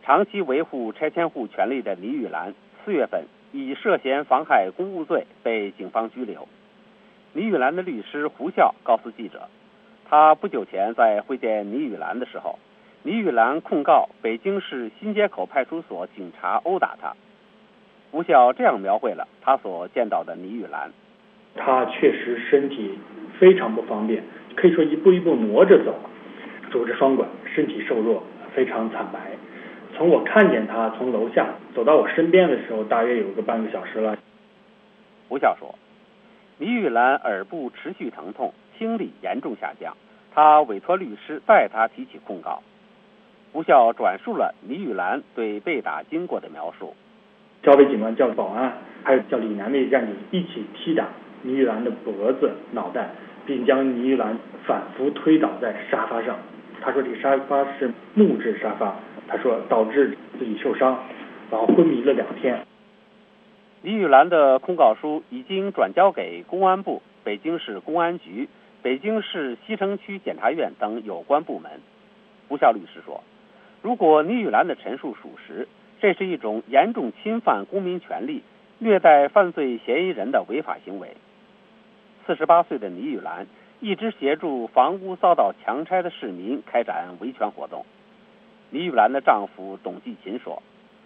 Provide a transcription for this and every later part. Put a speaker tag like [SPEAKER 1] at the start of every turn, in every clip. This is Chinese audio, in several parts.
[SPEAKER 1] 长期维护拆迁户权利的倪玉兰4月份以涉嫌妨害公务罪被警方拘留。倪玉兰的律师胡笑告诉记者，他不久前在会见倪玉兰的时候，倪玉兰控告北京市新街口派出所警察殴打他。胡笑这样描绘了他所见到的倪玉兰：
[SPEAKER 2] 他确实身体非常不方便，可以说一步一步挪着走，拄着双拐，身体瘦弱，非常惨白。从我看见他从楼下走到我身边的时候，大约有个半个小时了。
[SPEAKER 1] 胡笑说，倪玉兰耳部持续疼痛，听力严重下降，他委托律师代他提起控告。胡笑转述了倪玉兰对被打经过的描述。
[SPEAKER 2] 交委警官叫保安，还有叫李楠的战警一起踢打倪玉兰的脖子、脑袋，并将倪玉兰反复推倒在沙发上。他说这个沙发是木质沙发，他说导致自己受伤，然后昏迷了2天。
[SPEAKER 1] 倪玉兰的控告书已经转交给公安部、北京市公安局、北京市西城区检察院等有关部门。胡笑律师说，如果倪玉兰的陈述属实，这是一种严重侵犯公民权利、虐待犯罪嫌疑人的违法行为。48岁的倪玉兰一直协助房屋遭到强拆的市民开展维权活动。倪玉兰的丈夫董继勤说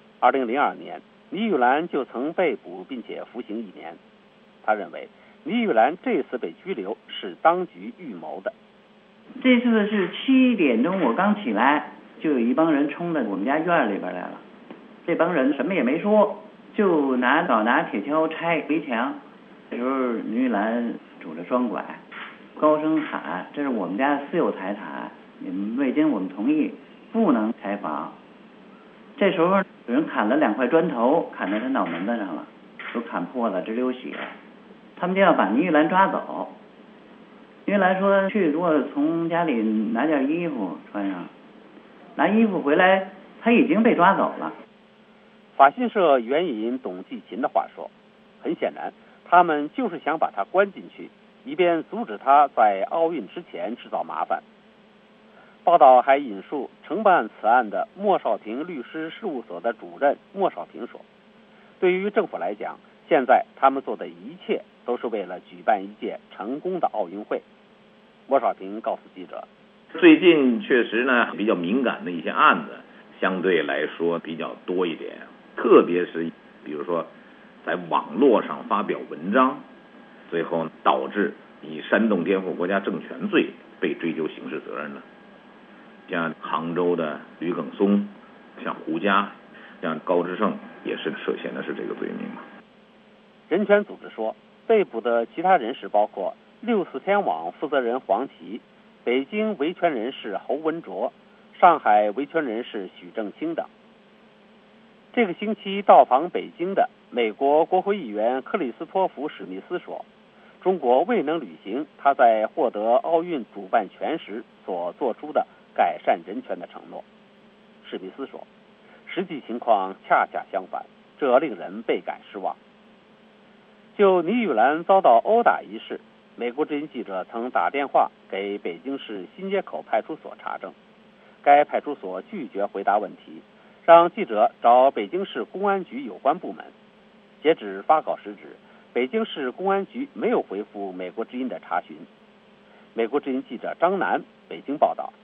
[SPEAKER 1] ，2002年倪玉兰就曾被捕并且服刑1年。他认为倪玉兰这次被拘留是当局预谋的。
[SPEAKER 3] 这次是7点钟我刚起来，就有一帮人冲到我们家院里边来了。这帮人什么也没说，就拿铁锹拆围墙。这时候倪玉兰拄着双拐，高声喊：“这是我们家私有财产，你们未经我们同意不能拆房。”这时候有人砍了2块砖头，砍在他脑门子上了，都砍破了，直流血。他们就要把倪玉兰抓走。倪玉兰说去给我从家里拿件衣服穿上，拿衣服回来，他已经被抓走了。
[SPEAKER 1] 法新社援引董继勤的话说，很显然他们就是想把他关进去，以便阻止他在奥运之前制造麻烦。报道还引述承办此案的莫少廷律师事务所的主任莫少廷说，对于政府来讲，现在他们做的一切都是为了举办一届成功的奥运会。莫少廷告诉记者，
[SPEAKER 4] 最近确实呢比较敏感的一些案子相对来说比较多一点，特别是比如说在网络上发表文章，最后导致以煽动颠覆国家政权罪被追究刑事责任的，像杭州的吕耿松，像胡佳，像高志胜也是涉嫌的是这个罪名嘛。
[SPEAKER 1] 人权组织说，被捕的其他人士包括64天网负责人黄琦、北京维权人士侯文卓、上海维权人士许正清等。这个星期到访北京的美国国会议员克里斯托弗·史密斯说，中国未能履行他在获得奥运主办权时所做出的改善人权的承诺。史密斯说，实际情况恰恰相反，这令人倍感失望。就倪玉兰遭到殴打一事，美国之音记者曾打电话给北京市新街口派出所查证，该派出所拒绝回答问题，让记者找北京市公安局有关部门。截止发稿时止，北京市公安局没有回复美国之音的查询。美国之音记者张楠北京报道。